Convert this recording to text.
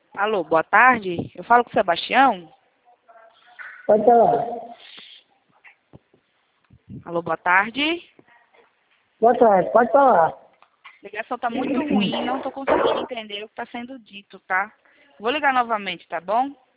Alô, boa tarde. Eu falo com o Sebastião? Pode falar. Alô, boa tarde. Boa tarde, pode falar. A ligação está muito ruim, não estou conseguindo entender o que está sendo dito, tá? Vou ligar novamente, tá bom?